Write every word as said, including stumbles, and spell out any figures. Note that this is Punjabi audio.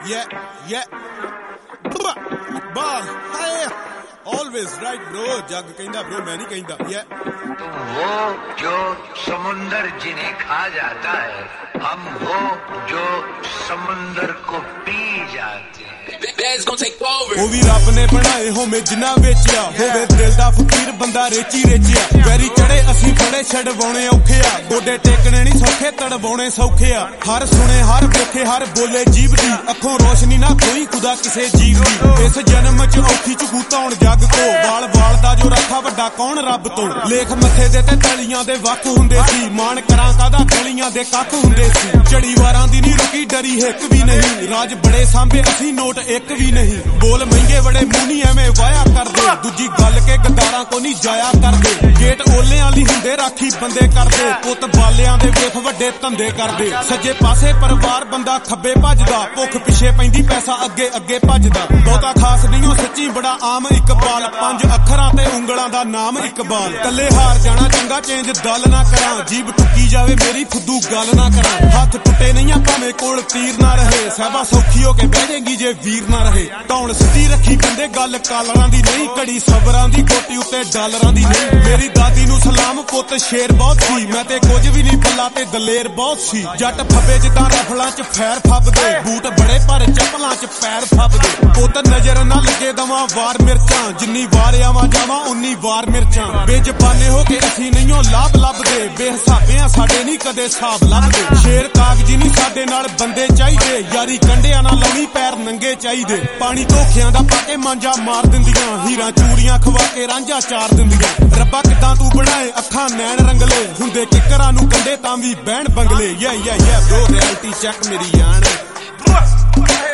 Yeah, yeah. Ball, hey. Always right, bro. जग कहंदा bro, मैं नहीं कहंदा. Yeah. तो वो जो समुंदर जिन्हें खा जाता है, हम वो जो समुंदर को पी जाते हैं. ਉਹ ਵੀ ਰੱਬ ਨੇ ਬਣਾਏ ਹੋਵੇਂ ਜਿੰਨਾ ਵੇਚਿਆ ਹੋਵੇ ਦਿਲ ਦਾ ਫਕੀਰ ਬੰਦਾ ਰੇਚੀ ਰੇਚਿਆ ਵੈਰੀ ਚੜੇ ਅਸੀਂ ਫੜੇ ਛਡਵਾਉਣੇ ਔਖੇ ਆ ਗੋਡੇ ਟੇਕਣੇ ਨਹੀਂ ਸੌਖੇ ਤੜਵਾਉਣੇ ਸੌਖੇ ਆ ਹਰ ਸੁਣੇ ਹਰ ਵੇਖੇ ਹਰ ਬੋਲੇ ਜੀਭ ਦੀ ਅੱਖੋਂ ਰੋਸ਼ਨੀ ਨਾ ਕੋਈ ਖੁਦਾ ਕਿਸੇ ਜੀਵ ਦੀ ਇਸ ਜਨਮ ਚ ਔਖੀ ਚ ਗੂਤਾਉਣ ਜੱਗ ਕੋ ਵਾਲ ਵਾਲ ਦਾ ਜੋ ਰੱਖਾ ਵੱਡਾ ਕੌਣ ਰੱਬ ਤੋਂ ਲੇਖ ਮੱਥੇ ਦੇ ਤੇ ਤਲੀਆਂ ਦੇ ਵੱਖ ਹੁੰਦੇ ਸੀ ਮਾਣ ਕਰਾਂ ਕਾਦਾ ਗਲੀਆਂ ਦੇ ਕੱਖ ਹੁੰਦੇ ਸੀ ਚੜੀ ਵਾਰਾਂ ਦੀ ਨਹੀਂ ਰੁਕੀ ਡਰੀ ਹਿੱਕ ਵੀ ਨਹੀਂ ਰਾਜ ਬੜੇ ਸਾਂਭੇ ਅਸੀਂ ਨੋਟ ਇੱਕ ਵੀ ਨਹੀਂ ਬੋਲ ਮਹਿੰਗੇ ਬੜੇ ਮੂੰਹ ਨਹੀਂ ਐਵੇਂ ਵਾਇਆ ਕਰਦੇ ਦੂਜੀ ਗੱਲ ਕੇ ਗਦਾਰਾਂ ਕੋ ਨਹੀਂ ਜਾਇਆ ਕਰਦੇ ਗੇਟ ਓਲਿਆਂ ਲਈ ਹੁੰਦੇ ਰਾਖੀ ਬੰਦੇ ਕਰਦੇ ਪੁੱਤ ਬਾਲਿਆਂ ਦੇ ਵੇਖ ਵੱਡੇ ਧੰਦੇ ਕਰਦੇ ਸੱਜੇ ਪਾਸੇ ਪਰਿਵਾਰ ਬੰਦਾ ਖੱਬੇ ਭੱਜਦਾ ਭੁੱਖ ਪਿੱਛੇ ਪੈਂਦੀ ਪੈਸਾ ਅੱਗੇ ਅੱਗੇ ਭੱਜਦਾ ਬਹੁਤਾ ਖਾਸ ਨਹੀਂ ਉਹ ਸੱਚੀ ਬੜਾ ਆਮ ਇਕਬਾਲ ਪੰਜ ਅੱਖਰਾਂ ਤੇ ਉਂਗਲਾਂ ਦਾ ਨਾਮ ਇਕਬਾਲ ਕੱਲੇ ਹਾਰ ਜਾਣਾ ਚੰਗਾ ਚੇਂਜ ਦਲ ਨਾ ਕਰਾਂ ਜੀਬ ਟੁੱਕੀ ਜਾਵੇ ਮੇਰੀ ਫੁੱਦੂ ਗੱਲ ਨਾ ਕਰਾਂ ਹੱਥ ਟੁੱਟੇ ਨਹੀਂ ਆ ਭਾਵੇਂ ਕੋਲ ਤੀਰ ਨਾ ਰਹੇ ਸਹਿਬਾ ਸੌਖੀ ਹੋ ਕੇ ਬਹਿ ਜਾਏਗੀ ਜੇ ਵੀਰ ਨਾ ਰਹੇ ਧੌਣ ਸਿੱਧੀ ਰੱਖੀ ਬੰਦੇ ਗੱਲ ਕਾਲਰਾਂ ਦੀ ਨਹੀਂ ਘੜੀ ਸਬਰਾਂ ਦੀ ਕੋਟੀ ਉੱਤੇ ਡਾਲਰਾਂ ਦੀ ਨਹੀਂ ਮੇਰੀ ਦਾਦੀ ਨੂੰ ਸਲਾਮ ਪੁੱਤ ਸ਼ੇਰ ਬਹੁਤ ਸੀ ਮੈਂ ਤੇ ਕੁਝ ਵੀ ਨਹੀਂ ਬੱਲਾ ਤੇ ਦਲੇਰ ਬਹੁਤ ਸੀ ਜੱਟ ਫੱਬੇ ਜਿੱਦਾਂ ਰਫਲਾਂ ਚ ਫੈਰ ਫੱਬਦੇ ਬੂਟ ਬੜੇ ਪਰ ਚੱਪਲਾਂ ਚ ਪੈਰ ਫੱਬਦੇ ਪੁੱਤ ਨਜ਼ਰ ਨਾ ਲੱਗੇ ਦਵਾਂ ਵਾਰ ਮਿਰਚਾਂ ਜਿੰਨੀ ਵਾਰ ਆਵਾਂ ਜਾਵਾਂ ਉਨੀ ਵਾਰ ਮਿਰਚਾਂ ਬੇਜ਼ਬਾਨੇ ਹੋ ਕੇ ਅਸੀਂ ਨਹੀਂਓ ਲਾਭ ਲੱਭਦੇ ਬੇਹਿਸਾਬਿਆਂ ਸਾਡੇ ਨਹੀਂ ਕਦੇ ਹਿਸਾਬ ਲੱਭਦੇ ਸ਼ੇਰ ਕਾਗਜ਼ੀ ਨਹੀਂ ਸਾਡੇ ਨਾਲ ਬੰਦੇ ਚਾਹੀਦੇ ਯਾਰੀ ਕੰਡਿਆਂ ਨਾਲ ਲਾਉਣੀ ਪੈਰ ਨੰਗੇ ਚਾਹੀਦੇ ਪਾਣੀ ਧੋਖਿਆਂ ਦਾ ਪਾ ਕੇ ਮਾਂਜਾ ਮਾਰ ਦਿੰਦੀਆਂ ਹੀਰਾਂ ਚੂੜੀਆਂ ਖਵਾ ਕੇ ਰਾਂਝਾ ਚਾਰ ਦਿੰਦੀਆਂ ਰੱਬਾ ਕਿੱਦਾਂ ਤੂੰ ਬਣਾਏ ਅੱਖਾਂ ਨੈਣ ਰੰਗਲੇ ਹੁੰਦੇ ਕਿੱਕਰਾਂ ਨੂੰ ਕੰਡੇ ਤਾਂ ਵੀ ਬਹਿਣ ਬੰਗਲੇ ਯਾ ਯਾ ਯਾ ਬ్రో ਰਿਐਲਿਟੀ ਚੈੱਕ ਮੇਰੀ ਯਾਨ